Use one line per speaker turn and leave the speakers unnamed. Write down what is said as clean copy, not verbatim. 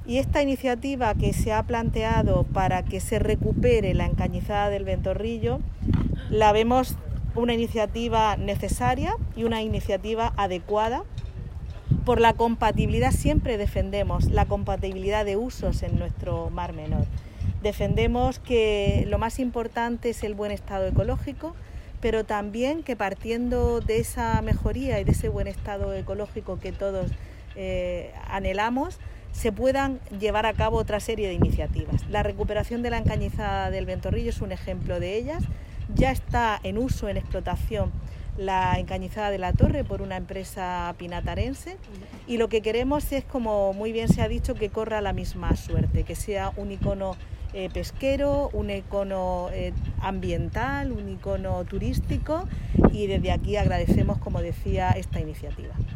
Y esta iniciativa que se ha planteado para que se recupere la encañizada del Ventorrillo, la vemos una iniciativa necesaria y una iniciativa adecuada por la compatibilidad. Siempre defendemos la compatibilidad de usos en nuestro Mar Menor. Defendemos que lo más importante es el buen estado ecológico, pero también que partiendo de esa mejoría y de ese buen estado ecológico que todos anhelamos, se puedan llevar a cabo otra serie de iniciativas. La recuperación de la encañizada del Ventorrillo es un ejemplo de ellas. Ya está en uso, en explotación, la encañizada de la Torre por una empresa pinatarense, y lo que queremos es, como muy bien se ha dicho, que corra la misma suerte, que sea un icono pesquero, un icono ambiental, un icono turístico, y desde aquí agradecemos, como decía, esta iniciativa.